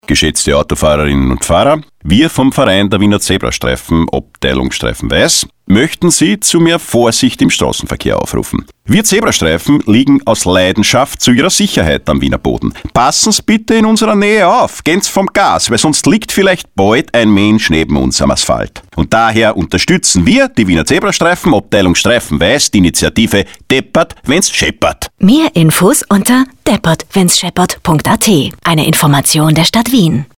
Geschätzte Autofahrerinnen und Fahrer, wir vom Verein der Wiener Zebrastreifen, Abteilung Streifen Weiß, möchten Sie zu mehr Vorsicht im Straßenverkehr aufrufen. Wir Zebrastreifen liegen aus Leidenschaft zu Ihrer Sicherheit am Wiener Boden. Passen Sie bitte in unserer Nähe auf, gehen Sie vom Gas, weil sonst liegt vielleicht bald ein Mensch neben uns am Asphalt. Und daher unterstützen wir, die Wiener Zebrastreifen, Abteilung Streifen Weiß, die Initiative Deppert, wenn's scheppert. Mehr Infos unter deppertwennsscheppert.at. Eine Information der Stadt Wien.